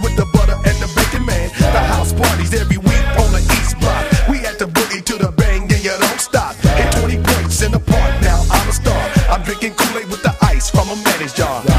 with the butter and the bacon, man. The house parties every week on the East Block. We had to boogie to the bang and you don't stop. Hit 20 points in the park, now I'm a star. I'm drinking Kool-Aid with the ice from a managed jar.